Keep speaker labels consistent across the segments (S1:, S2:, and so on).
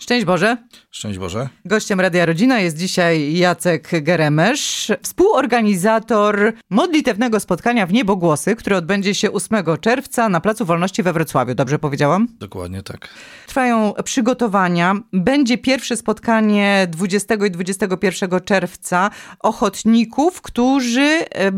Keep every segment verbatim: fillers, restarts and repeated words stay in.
S1: Szczęść Boże.
S2: Szczęść Boże.
S1: Gościem Radia Rodzina jest dzisiaj Jacek Geremesz, współorganizator modlitewnego spotkania w Niebogłosy, które odbędzie się ósmego czerwca na Placu Wolności we Wrocławiu. Dobrze powiedziałam?
S2: Dokładnie tak.
S1: Trwają przygotowania. Będzie pierwsze spotkanie dwudziestego i dwudziestego pierwszego czerwca ochotników, którzy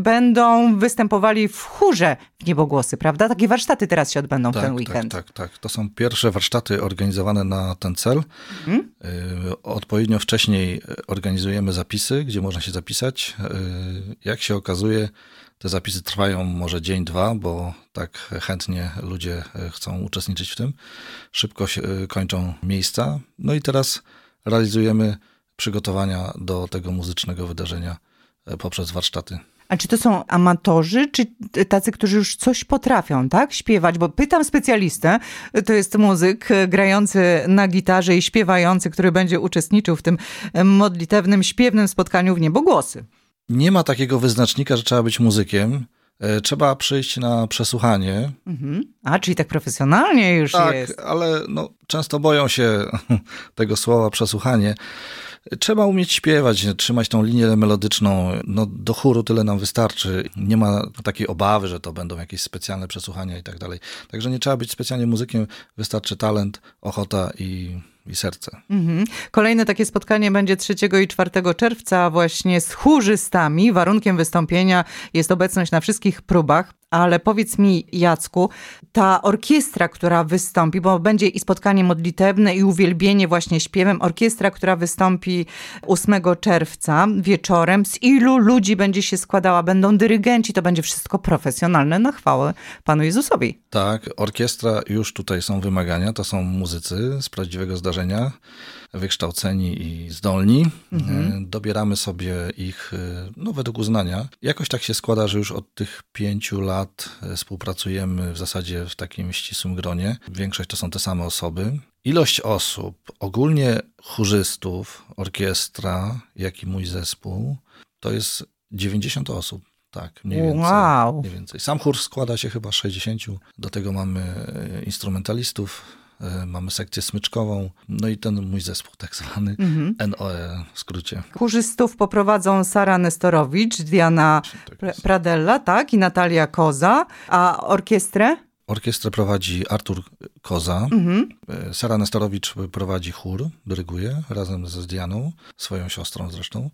S1: będą występowali w chórze w Niebogłosy, prawda? Takie warsztaty teraz się odbędą
S2: tak,
S1: w ten weekend.
S2: Tak, tak, tak. To są pierwsze warsztaty organizowane na ten cel. Mhm. Odpowiednio wcześniej organizujemy zapisy, gdzie można się zapisać. Jak się okazuje, te zapisy trwają może dzień, dwa, bo tak chętnie ludzie chcą uczestniczyć w tym. Szybko się kończą miejsca. No i teraz realizujemy przygotowania do tego muzycznego wydarzenia poprzez warsztaty.
S1: A czy to są amatorzy, czy tacy, którzy już coś potrafią, tak? Śpiewać, bo pytam specjalistę, to jest muzyk grający na gitarze i śpiewający, który będzie uczestniczył w tym modlitewnym, śpiewnym spotkaniu w Niebogłosy.
S2: Nie ma takiego wyznacznika, że trzeba być muzykiem. Trzeba przyjść na przesłuchanie.
S1: Mhm. A, czyli tak profesjonalnie już
S2: tak,
S1: jest.
S2: Tak, ale no, często boją się tego słowa przesłuchanie. Trzeba umieć śpiewać, trzymać tą linię melodyczną. No, do chóru tyle nam wystarczy. Nie ma takiej obawy, że to będą jakieś specjalne przesłuchania i tak dalej. Także nie trzeba być specjalnie muzykiem, wystarczy talent, ochota i, i serce.
S1: Mhm. Kolejne takie spotkanie będzie trzeciego i czwartego czerwca właśnie z chórzystami. Warunkiem wystąpienia jest obecność na wszystkich próbach. Ale powiedz mi, Jacku, ta orkiestra, która wystąpi, bo będzie i spotkanie modlitewne i uwielbienie właśnie śpiewem, orkiestra, która wystąpi ósmego czerwca wieczorem, z ilu ludzi będzie się składała? Będą dyrygenci, to będzie wszystko profesjonalne na chwałę Panu Jezusowi.
S2: Tak, orkiestra, już tutaj są wymagania, to są muzycy z prawdziwego zdarzenia, wykształceni i zdolni. Mhm. Dobieramy sobie ich no, według uznania. Jakoś tak się składa, że już od tych pięciu lat współpracujemy w zasadzie w takim ścisłym gronie. Większość to są te same osoby. Ilość osób, ogólnie chórzystów, orkiestra, jak i mój zespół, to jest dziewięćdziesiąt osób. Tak, mniej więcej,
S1: wow.
S2: mniej więcej. Sam chór składa się chyba z sześćdziesięciu. Do tego mamy instrumentalistów, mamy sekcję smyczkową, no i ten mój zespół tak zwany, mhm. N O E w skrócie.
S1: Chórzystów poprowadzą Sara Nestorowicz, Diana tak Pradella, tak, i Natalia Koza, a orkiestrę?
S2: Orkiestrę prowadzi Artur Koza, mhm. Sara Nestorowicz prowadzi chór, dyryguje razem ze Dianą, swoją siostrą zresztą.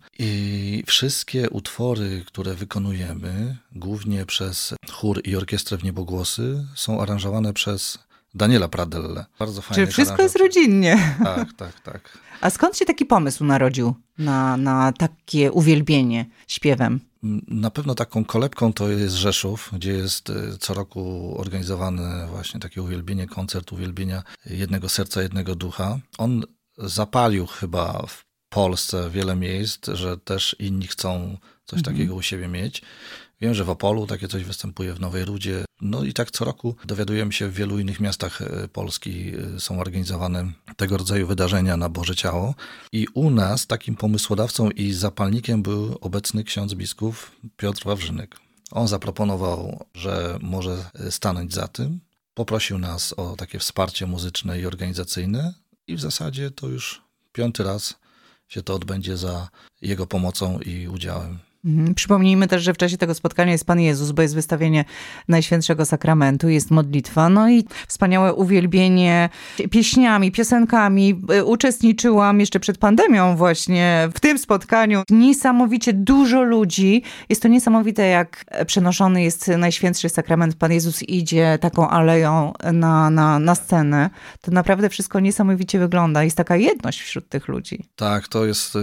S2: I wszystkie utwory, które wykonujemy, głównie przez chór i orkiestrę w Niebogłosy, są aranżowane przez Daniela Pradelle. Bardzo fajnie.
S1: Czyli wszystko jest rodzinnie.
S2: Tak, tak, tak.
S1: A skąd się taki pomysł narodził na, na takie uwielbienie śpiewem?
S2: Na pewno taką kolebką to jest Rzeszów, gdzie jest co roku organizowane właśnie takie uwielbienie, koncert uwielbienia jednego serca, jednego ducha. On zapalił chyba w Polsce wiele miejsc, że też inni chcą coś mhm. takiego u siebie mieć. Wiem, że w Opolu takie coś występuje, w Nowej Rudzie. No i tak co roku dowiadujemy się, w wielu innych miastach Polski są organizowane tego rodzaju wydarzenia na Boże Ciało. I u nas takim pomysłodawcą i zapalnikiem był obecny ksiądz biskup Piotr Wawrzynek. On zaproponował, że może stanąć za tym. Poprosił nas o takie wsparcie muzyczne i organizacyjne i w zasadzie to już piąty raz się to odbędzie za jego pomocą i udziałem.
S1: Mhm. Przypomnijmy też, że w czasie tego spotkania jest Pan Jezus, bo jest wystawienie Najświętszego Sakramentu, jest modlitwa, no i wspaniałe uwielbienie pieśniami, piosenkami. Uczestniczyłam jeszcze przed pandemią właśnie w tym spotkaniu. Niesamowicie dużo ludzi. Jest to niesamowite, jak przenoszony jest Najświętszy Sakrament. Pan Jezus idzie taką aleją na, na, na scenę. To naprawdę wszystko niesamowicie wygląda. Jest taka jedność wśród tych ludzi.
S2: Tak, to jest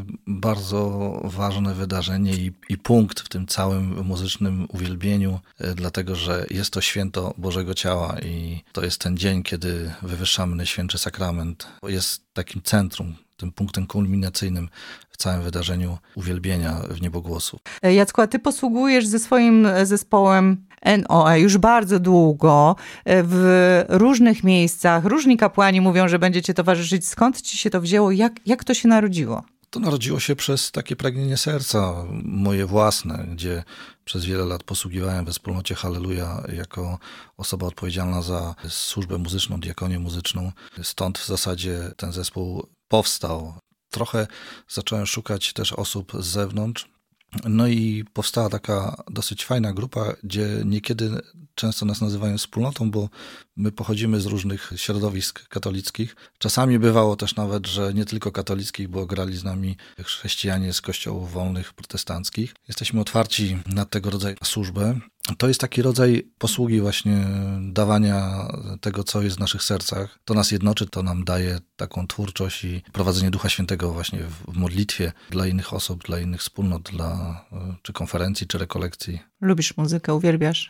S2: bardzo ważne wydarzenie. I, i punkt w tym całym muzycznym uwielbieniu, dlatego że jest to święto Bożego Ciała i to jest ten dzień, kiedy wywyższamy Najświętszy Sakrament. Jest takim centrum, tym punktem kulminacyjnym w całym wydarzeniu uwielbienia w Niebogłosów.
S1: Jacku, a ty posługujesz ze swoim zespołem N O E już bardzo długo, w różnych miejscach. Różni kapłani mówią, że będziecie towarzyszyć. Skąd ci się to wzięło? Jak, jak to się narodziło?
S2: To narodziło się przez takie pragnienie serca, moje własne, gdzie przez wiele lat posługiwałem we wspólnocie Halleluja jako osoba odpowiedzialna za służbę muzyczną, diakonię muzyczną. Stąd w zasadzie ten zespół powstał. Trochę zacząłem szukać też osób z zewnątrz. No i powstała taka dosyć fajna grupa, gdzie niekiedy często nas nazywają wspólnotą, bo my pochodzimy z różnych środowisk katolickich. Czasami bywało też nawet, że nie tylko katolickich, bo grali z nami chrześcijanie z kościołów wolnych protestanckich. Jesteśmy otwarci na tego rodzaju służbę. To jest taki rodzaj posługi właśnie dawania tego, co jest w naszych sercach. To nas jednoczy, to nam daje taką twórczość i prowadzenie Ducha Świętego właśnie w modlitwie dla innych osób, dla innych wspólnot, dla czy konferencji, czy rekolekcji.
S1: Lubisz muzykę, uwielbiasz?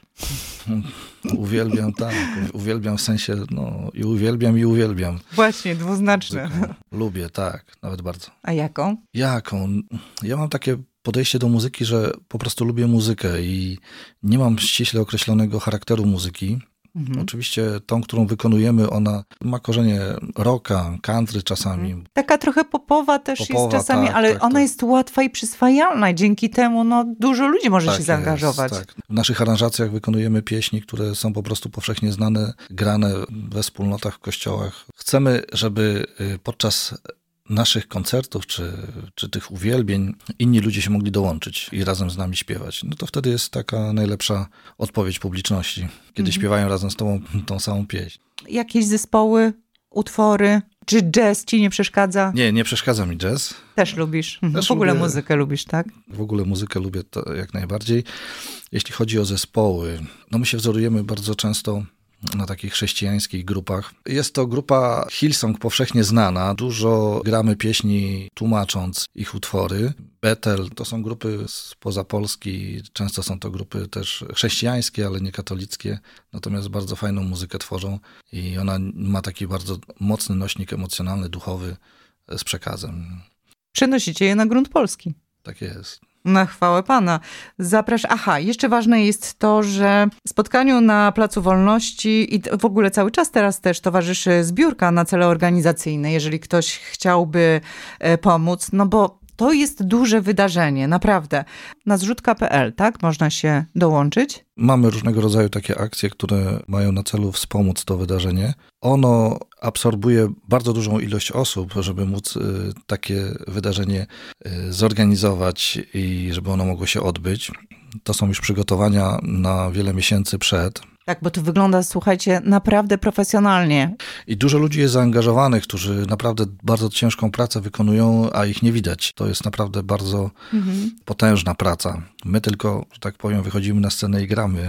S2: Uwielbiam, tak. Uwielbiam w sensie, no i uwielbiam i uwielbiam.
S1: Właśnie, dwuznaczne.
S2: Muzykę. Lubię, tak, nawet bardzo.
S1: A jaką?
S2: Jaką? Ja mam takie podejście do muzyki, że po prostu lubię muzykę i nie mam ściśle określonego charakteru muzyki. Mhm. Oczywiście tą, którą wykonujemy, ona ma korzenie rocka, country czasami. Mhm.
S1: Taka trochę popowa też popowa, jest czasami, tak, ale tak, ona tak. jest łatwa i przyswajalna. Dzięki temu no, dużo ludzi może tak się zaangażować.
S2: Jest, tak. W naszych aranżacjach wykonujemy pieśni, które są po prostu powszechnie znane, grane we wspólnotach, w kościołach. Chcemy, żeby podczas naszych koncertów, czy, czy tych uwielbień, inni ludzie się mogli dołączyć i razem z nami śpiewać. No to wtedy jest taka najlepsza odpowiedź publiczności, kiedy mhm. śpiewają razem z tobą tą samą pieśń. Jakieś zespoły, utwory, czy jazz ci nie przeszkadza? Nie, nie przeszkadza mi jazz. Też lubisz? Też w ogóle lubię, muzykę lubisz, tak? W ogóle muzykę lubię to jak najbardziej. Jeśli chodzi o zespoły, no my się wzorujemy bardzo często na takich chrześcijańskich grupach. Jest to grupa Hillsong powszechnie znana. Dużo gramy pieśni tłumacząc ich utwory. Bethel to są grupy spoza Polski. Często są to grupy też chrześcijańskie, ale nie katolickie. Natomiast bardzo fajną muzykę tworzą i ona ma taki bardzo mocny nośnik emocjonalny, duchowy z przekazem. Przenosicie je na grunt polski. Tak jest. Na chwałę Pana. Zapraszam. Aha, jeszcze ważne jest to, że spotkaniu na Placu Wolności i w ogóle cały czas teraz też towarzyszy zbiórka na cele organizacyjne, jeżeli ktoś chciałby pomóc, no bo to jest duże wydarzenie, naprawdę. Na zrzutka kropka p l, tak? Można się dołączyć? Mamy różnego rodzaju takie akcje, które mają na celu wspomóc to wydarzenie. Ono absorbuje bardzo dużą ilość osób, żeby móc y, takie wydarzenie y, zorganizować i żeby ono mogło się odbyć. To są już przygotowania na wiele miesięcy przed. Tak, bo to wygląda, słuchajcie, naprawdę profesjonalnie. I dużo ludzi jest zaangażowanych, którzy naprawdę bardzo ciężką pracę wykonują, a ich nie widać. To jest naprawdę bardzo mhm. potężna praca. My tylko, że tak powiem, wychodzimy na scenę i gramy.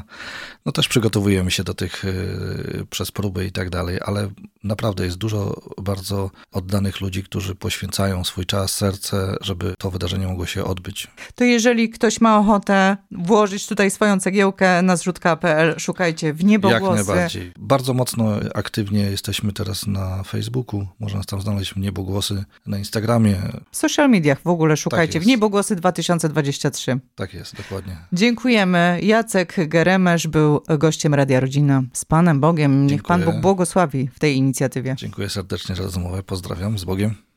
S2: No też przygotowujemy się do tych yy, przez próby i tak dalej, ale naprawdę jest dużo bardzo oddanych ludzi, którzy poświęcają swój czas, serce, żeby to wydarzenie mogło się odbyć. To jeżeli ktoś ma ochotę włożyć tutaj swoją cegiełkę na zrzutka kropka p l, szukajcie w Niebogłosy. Jak najbardziej. Bardzo mocno aktywnie jesteśmy teraz na Facebooku. Można nas tam znaleźć w Niebogłosy, na Instagramie. W social mediach w ogóle szukajcie. Tak w Niebogłosy dwa tysiące dwadzieścia trzy. Tak jest, dokładnie. Dziękujemy. Jacek Geremesz był gościem Radia Rodzina. Z Panem Bogiem. Niech Dziękuję. Pan Bóg błogosławi w tej inicjatywie. Dziękuję serdecznie za rozmowę. Pozdrawiam. Z Bogiem.